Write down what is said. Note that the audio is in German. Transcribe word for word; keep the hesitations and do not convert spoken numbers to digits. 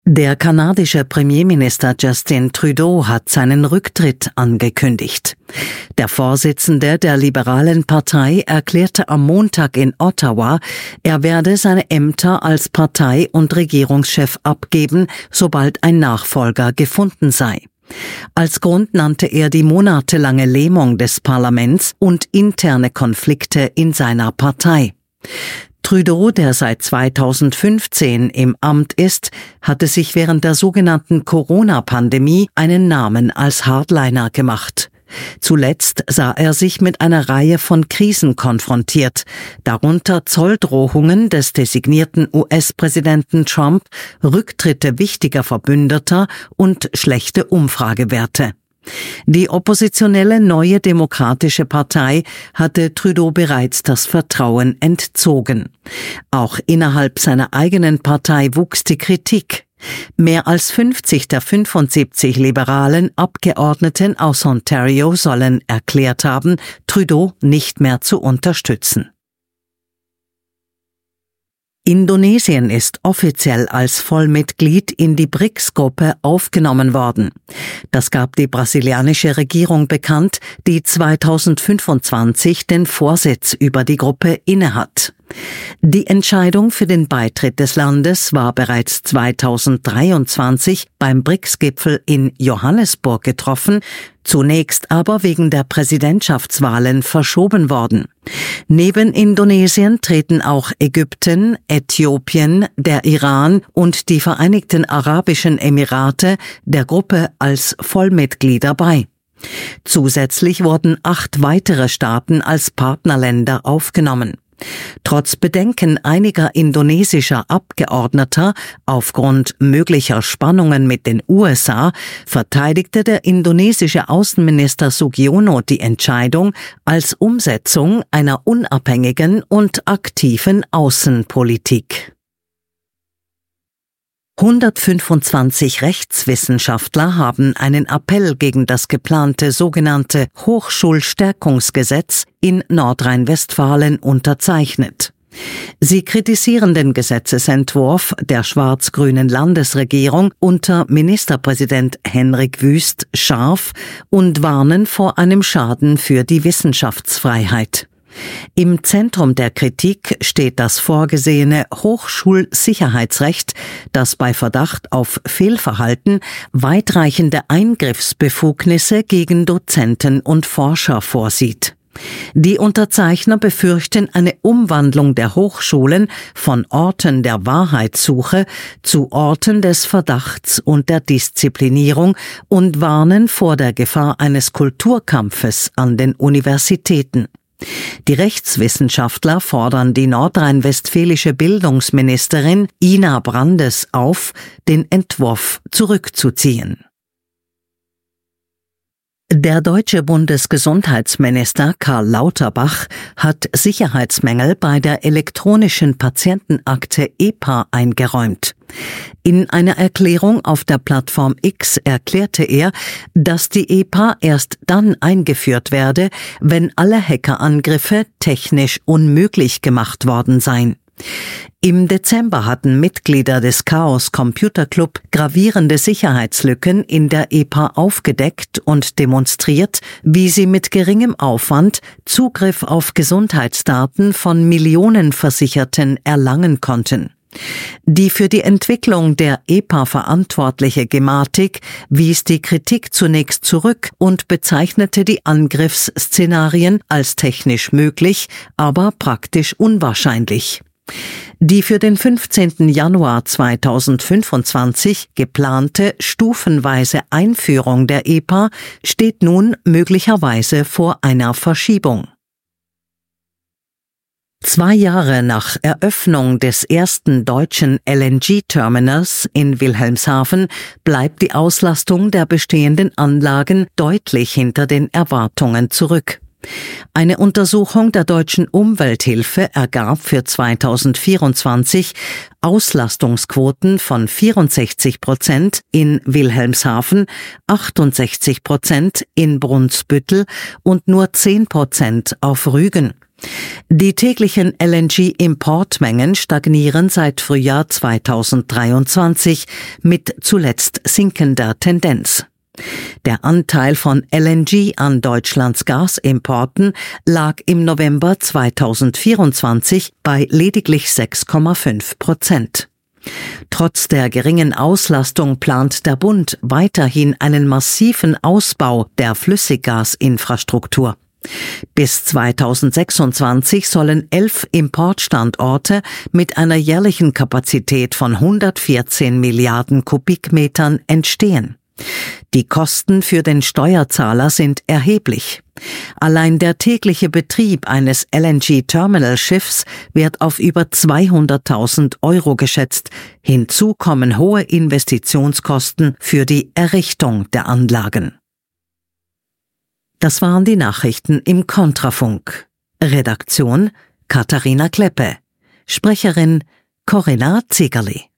Der kanadische Premierminister Justin Trudeau hat seinen Rücktritt angekündigt. Der Vorsitzende der Liberalen Partei erklärte am Montag in Ottawa, er werde seine Ämter als Partei- und Regierungschef abgeben, sobald ein Nachfolger gefunden sei. Als Grund nannte er die monatelange Lähmung des Parlaments und interne Konflikte in seiner Partei. Trudeau, der seit zweitausendfünfzehn im Amt ist, hatte sich während der sogenannten Corona-Pandemie einen Namen als Hardliner gemacht. Zuletzt sah er sich mit einer Reihe von Krisen konfrontiert, darunter Zolldrohungen des designierten U S-Präsidenten Trump, Rücktritte wichtiger Verbündeter und schlechte Umfragewerte. Die oppositionelle Neue Demokratische Partei hatte Trudeau bereits das Vertrauen entzogen. Auch innerhalb seiner eigenen Partei wuchs die Kritik. Mehr als fünfzig der fünfundsiebzig liberalen Abgeordneten aus Ontario sollen erklärt haben, Trudeau nicht mehr zu unterstützen. Indonesien ist offiziell als Vollmitglied in die B R I C S-Gruppe aufgenommen worden. Das gab die brasilianische Regierung bekannt, die zweitausendfünfundzwanzig den Vorsitz über die Gruppe innehat. Die Entscheidung für den Beitritt des Landes war bereits zweitausenddreiundzwanzig beim B R I C S-Gipfel in Johannesburg getroffen, zunächst aber wegen der Präsidentschaftswahlen verschoben worden. Neben Indonesien treten auch Ägypten, Äthiopien, der Iran und die Vereinigten Arabischen Emirate der Gruppe als Vollmitglieder bei. Zusätzlich wurden acht weitere Staaten als Partnerländer aufgenommen. Trotz Bedenken einiger indonesischer Abgeordneter aufgrund möglicher Spannungen mit den U S A verteidigte der indonesische Außenminister Sugiono die Entscheidung als Umsetzung einer unabhängigen und aktiven Außenpolitik. hundertfünfundzwanzig Rechtswissenschaftler haben einen Appell gegen das geplante sogenannte Hochschulstärkungsgesetz in Nordrhein-Westfalen unterzeichnet. Sie kritisieren den Gesetzesentwurf der schwarz-grünen Landesregierung unter Ministerpräsident Henrik Wüst scharf und warnen vor einem Schaden für die Wissenschaftsfreiheit. Im Zentrum der Kritik steht das vorgesehene Hochschulsicherheitsrecht, das bei Verdacht auf Fehlverhalten weitreichende Eingriffsbefugnisse gegen Dozenten und Forscher vorsieht. Die Unterzeichner befürchten eine Umwandlung der Hochschulen von Orten der Wahrheitssuche zu Orten des Verdachts und der Disziplinierung und warnen vor der Gefahr eines Kulturkampfes an den Universitäten. Die Rechtswissenschaftler fordern die nordrhein-westfälische Bildungsministerin Ina Brandes auf, den Entwurf zurückzuziehen. Der deutsche Bundesgesundheitsminister Karl Lauterbach hat Sicherheitsmängel bei der elektronischen Patientenakte E P A eingeräumt. In einer Erklärung auf der Plattform X erklärte er, dass die E P A erst dann eingeführt werde, wenn alle Hackerangriffe technisch unmöglich gemacht worden seien. Im Dezember hatten Mitglieder des Chaos Computer Club gravierende Sicherheitslücken in der E P A aufgedeckt und demonstriert, wie sie mit geringem Aufwand Zugriff auf Gesundheitsdaten von Millionen Versicherten erlangen konnten. Die für die Entwicklung der E P A verantwortliche Gematik wies die Kritik zunächst zurück und bezeichnete die Angriffsszenarien als technisch möglich, aber praktisch unwahrscheinlich. Die für den fünfzehnten Januar zweitausendfünfundzwanzig geplante stufenweise Einführung der E P A steht nun möglicherweise vor einer Verschiebung. Zwei Jahre nach Eröffnung des ersten deutschen L N G-Terminals in Wilhelmshaven bleibt die Auslastung der bestehenden Anlagen deutlich hinter den Erwartungen zurück. Eine Untersuchung der Deutschen Umwelthilfe ergab für zweitausendvierundzwanzig Auslastungsquoten von vierundsechzig Prozent in Wilhelmshaven, achtundsechzig Prozent in Brunsbüttel und nur zehn Prozent auf Rügen. Die täglichen L N G-Importmengen stagnieren seit Frühjahr zweitausenddreiundzwanzig mit zuletzt sinkender Tendenz. Der Anteil von L N G an Deutschlands Gasimporten lag im November zweitausendvierundzwanzig bei lediglich sechs Komma fünf Prozent. Trotz der geringen Auslastung plant der Bund weiterhin einen massiven Ausbau der Flüssiggasinfrastruktur. Bis zweitausendsechsundzwanzig sollen elf Importstandorte mit einer jährlichen Kapazität von hundertvierzehn Milliarden Kubikmetern entstehen. Die Kosten für den Steuerzahler sind erheblich. Allein der tägliche Betrieb eines L N G-Terminalschiffs wird auf über zweihunderttausend Euro geschätzt. Hinzu kommen hohe Investitionskosten für die Errichtung der Anlagen. Das waren die Nachrichten im Kontrafunk. Redaktion Katharina Kleppe. Sprecherin Corinna Zegerli.